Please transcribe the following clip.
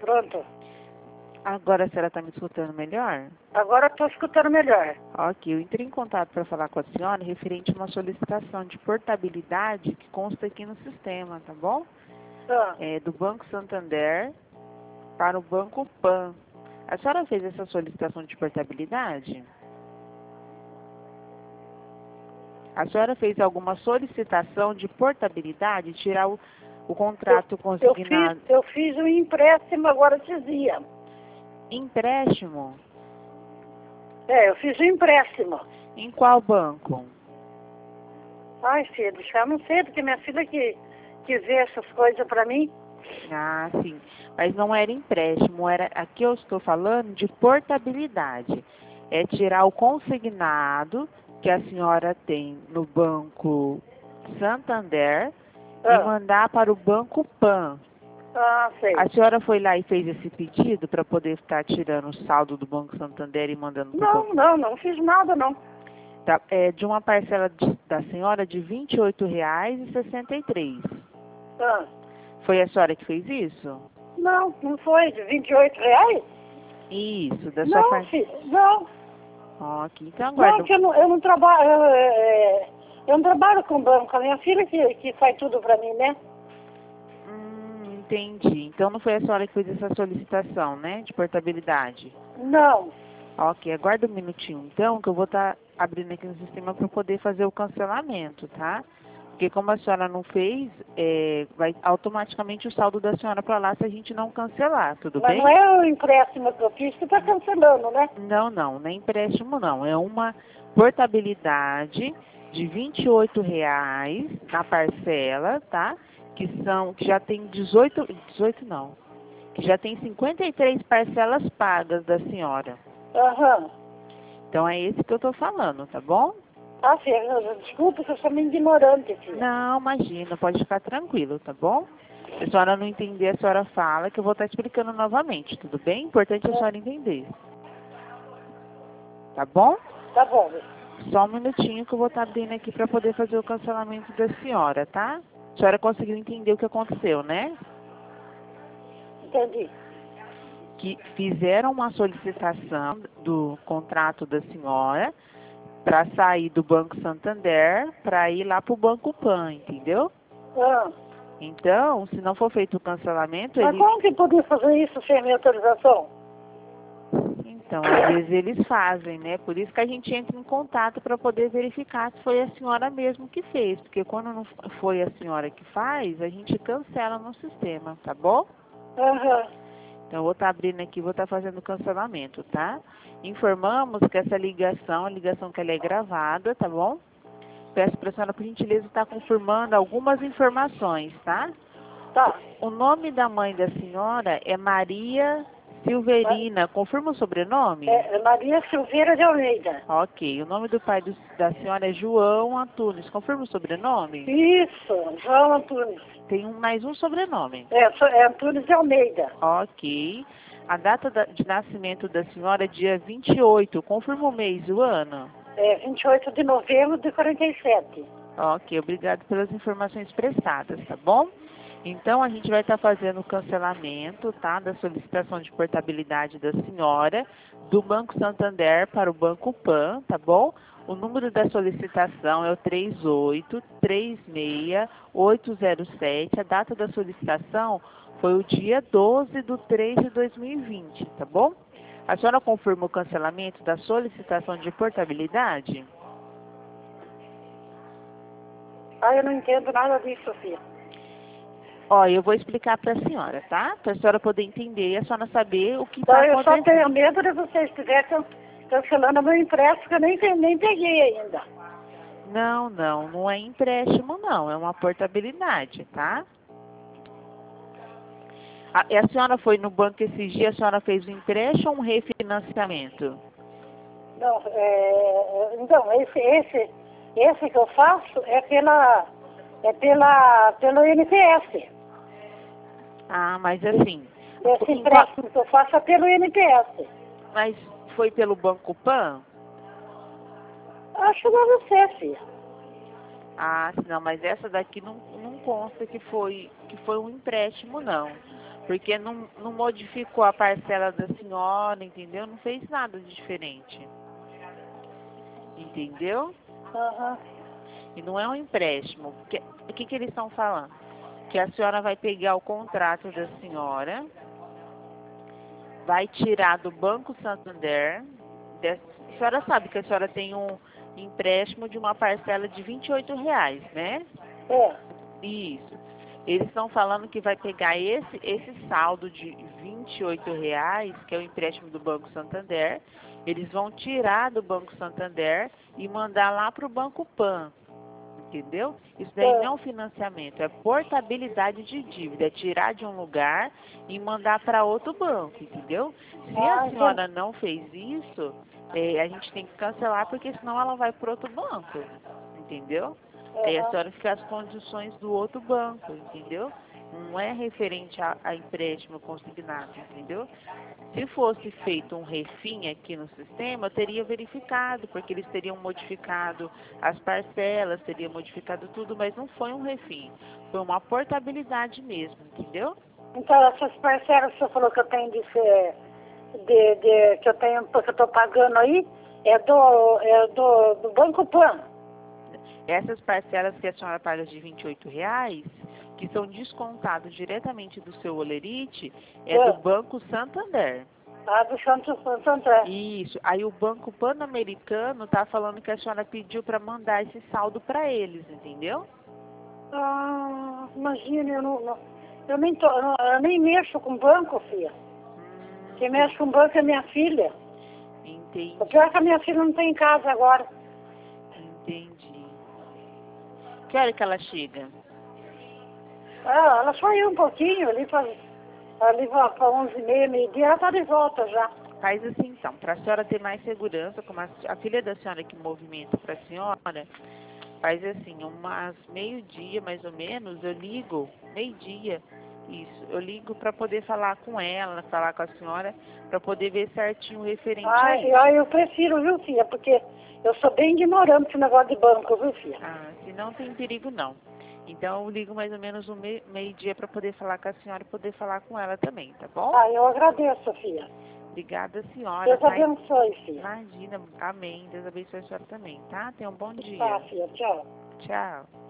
Pronto. Agora a senhora está me escutando melhor? Agora estou escutando melhor. Ok, eu entrei em contato para falar com a senhora referente a uma solicitação de portabilidade que consta aqui no sistema, tá bom? Ah, É do Banco Santander para o Banco Pan. A senhora fez essa solicitação de portabilidade? A senhora fez alguma solicitação de portabilidade, tirar o contrato consignado? eu fiz um empréstimo agora esses dias. Empréstimo? Eu fiz um empréstimo. Em qual banco? Ai, filho, já não sei, porque minha filha que vê essas coisas para mim. Ah, sim. Mas não era empréstimo, aqui eu estou falando de portabilidade. É tirar o consignado que a senhora tem no Banco Santander e mandar para o Banco Pan. Ah, sei. A senhora foi lá e fez esse pedido para poder estar tirando o saldo do Banco Santander e mandando para o banco? Não fiz nada, não. Tá, é de uma parcela da senhora de R$ 28,63. Ah, Foi a senhora que fez isso? não foi, de R$ 28? Isso, da sua Não, parte. filho, não. Ok, então aguarda. Não, que eu não trabalho, eu não trabalho com banco, a minha filha que faz tudo para mim, né? Entendi. Então não foi a senhora que fez essa solicitação, né, de portabilidade? Não. Ok, aguarda um minutinho então, que eu vou estar abrindo aqui no sistema para poder fazer o cancelamento, tá? Porque como a senhora não fez, vai automaticamente o saldo da senhora para lá se a gente não cancelar, tudo Mas bem? não é o empréstimo que eu fiz que está cancelando, né? Não, não é empréstimo não, é uma portabilidade de R$ 28 na parcela, tá? Que já tem 18 não, que já tem 53 parcelas pagas da senhora. Aham. Então é esse que eu tô falando, tá bom? Ah, filha, desculpa que eu sou meio ignorante, filha. Não, imagina, pode ficar tranquilo, tá bom? Se a senhora não entender, a senhora fala que eu vou estar explicando novamente, tudo bem? Importante a senhora entender. Tá bom? Tá bom. Só um minutinho que eu vou estar abrindo aqui para poder fazer o cancelamento da senhora, tá? A senhora conseguiu entender o que aconteceu, né? Entendi. Que fizeram uma solicitação do contrato da senhora para sair do Banco Santander para ir lá para o Banco Pan, entendeu? Ah. Então, se não for feito o cancelamento, Mas como que podia fazer isso sem minha autorização? Então, às vezes eles fazem, né? Por isso que a gente entra em contato para poder verificar se foi a senhora mesmo que fez. Porque quando não foi a senhora que faz, a gente cancela no sistema, tá bom? Aham. Então, eu vou estar abrindo aqui, vou estar fazendo o cancelamento, tá? Informamos que essa ligação, a ligação que ela é gravada, tá bom? Peço para a senhora, por gentileza, estar confirmando algumas informações, tá? Tá. O nome da mãe da senhora é Maria Silverina. Confirma o sobrenome? É Maria Silveira de Almeida. Ok. O nome do pai da senhora é João Antunes. Confirma o sobrenome? Isso, João Antunes. Tem mais um sobrenome. É Antunes de Almeida. Ok. A data de nascimento da senhora é dia 28. Confirma o mês e o ano? 28 de novembro de 47. Ok. Obrigado pelas informações prestadas, tá bom? Então, a gente vai estar fazendo o cancelamento, tá, da solicitação de portabilidade da senhora do Banco Santander para o Banco Pan, tá bom? O número da solicitação é o 3836807. A data da solicitação foi o dia 12/3/2020, tá bom? A senhora confirma o cancelamento da solicitação de portabilidade? Eu não entendo nada disso, filha. Ó, eu vou explicar para a senhora, tá? Para a senhora poder entender e a senhora saber o que Então, está eu só acontecendo. tenho medo de vocês estiverem cancelando meu empréstimo, que eu nem peguei ainda. Não é empréstimo, não. É uma portabilidade, tá? E a senhora foi no banco esses dias, a senhora fez um empréstimo ou um refinanciamento? Não, então, esse que eu faço é pelo INPS. Ah, mas assim... Esse empréstimo que eu faço é pelo INPS. Mas foi pelo Banco Pan? Acho que deve ser, filha. Ah, não, mas essa daqui não consta que foi um empréstimo, não. Porque não modificou a parcela da senhora, entendeu? Não fez nada de diferente. Entendeu? Aham. E não é um empréstimo. O que eles estão falando? Que a senhora vai pegar o contrato da senhora, vai tirar do Banco Santander. A senhora sabe que a senhora tem um empréstimo de uma parcela de R$ 28, né? É. Isso. Eles estão falando que vai pegar esse saldo de R$ 28, que é o empréstimo do Banco Santander, eles vão tirar do Banco Santander e mandar lá para o Banco Pan. Entendeu? Isso daí não é um financiamento, é portabilidade de dívida, é tirar de um lugar e mandar para outro banco, entendeu? Se a senhora não fez isso, a gente tem que cancelar, porque senão ela vai para outro banco, entendeu? Aí a senhora fica às condições do outro banco, entendeu? Não é referente a empréstimo consignado, entendeu? Se fosse feito um refim aqui no sistema, eu teria verificado, porque eles teriam modificado as parcelas, teriam modificado tudo, mas não foi um refim. Foi uma portabilidade mesmo, entendeu? Então, essas parcelas que você falou que eu tenho que eu tenho, que eu tô pagando aí, é do Banco Pan. Essas parcelas que a senhora paga de R$ 28, que são descontados diretamente do seu olerite, é do Banco Santander. Ah, do Santander. Isso. Aí o Banco Pan-Americano tá falando que a senhora pediu para mandar esse saldo para eles, entendeu? Ah, imagina, eu nem mexo com banco, filha. Quem mexe com banco é minha filha. Entendi. O pior é que a minha filha não tem em casa agora. Entendi. Que hora que ela chega? Ah, ela saiu um pouquinho ali para 11h30, meio-dia, ela tá de volta já. Faz assim então, para a senhora ter mais segurança, como a filha da senhora que movimenta para a senhora, faz assim, umas meio-dia mais ou menos, eu ligo, meio-dia, isso, eu ligo para poder falar com ela, falar com a senhora, para poder ver certinho o referente a isso. Eu prefiro, viu, filha, porque eu sou bem ignorante nesse negócio de banco, viu, filha? Ah, se não tem perigo não. Então eu ligo mais ou menos um meio-dia para poder falar com a senhora e poder falar com ela também, tá bom? Ah, eu agradeço, filha. Obrigada, senhora. Deus abençoe, filha. Imagina, amém. Deus abençoe a senhora também, tá? Tenha um bom dia. Tá, filha, tchau. Tchau.